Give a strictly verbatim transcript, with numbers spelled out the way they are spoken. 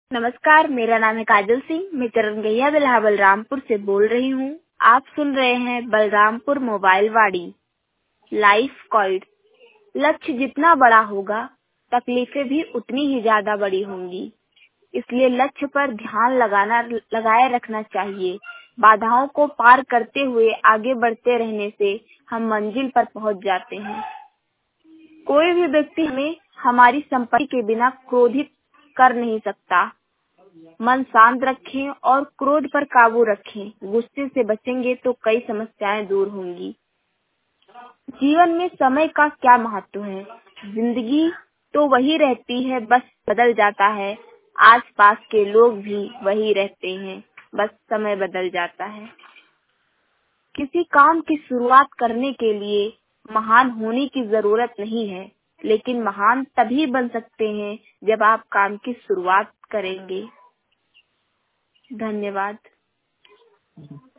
नमस्कार, मेरा नाम है काजल सिंह। मैं चरण गैया बिल्हा बलरामपुर से बोल रही हूँ। आप सुन रहे हैं बलरामपुर मोबाइल वाड़ी। लाइफ क्वाइट। लक्ष्य जितना बड़ा होगा, तकलीफें भी उतनी ही ज्यादा बड़ी होंगी। इसलिए लक्ष्य पर ध्यान लगाना लगाए रखना चाहिए। बाधाओं को पार करते हुए आगे बढ़ते रहने से हम मंजिल पर पहुँच जाते हैं। कोई भी व्यक्ति हमें हमारी संपत्ति के बिना क्रोधित कर नहीं सकता। मन शांत रखें और क्रोध पर काबू रखें। गुस्से से बचेंगे तो कई समस्याएं दूर होंगी। जीवन में समय का क्या महत्व है? जिंदगी तो वही रहती है, बस बदल जाता है। आसपास के लोग भी वही रहते हैं, बस समय बदल जाता है। किसी काम की शुरुआत करने के लिए महान होने की जरूरत नहीं है, लेकिन महान तभी बन सकते हैं जब आप काम की शुरुआत करेंगे। धन्यवाद।